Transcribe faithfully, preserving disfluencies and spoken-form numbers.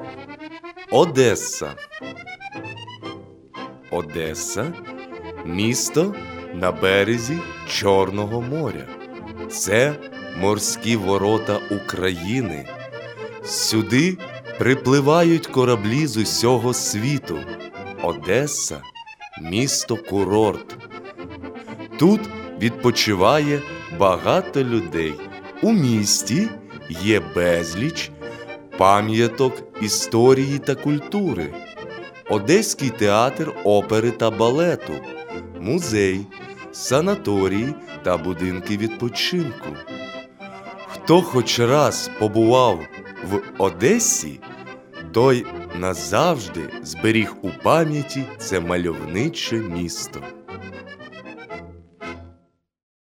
Одеса. Одеса – місто на березі Чорного моря. Це морські ворота України. Сюди припливають кораблі з усього світу. Одеса – місто-курорт. Тут відпочиває багато людей. У місті є безліч пам'яток історії та культури. Одеський театр опери та балету, музей, санаторії та будинки відпочинку. Хто хоч раз побував в Одесі, той назавжди зберіг у пам'яті це мальовниче місто.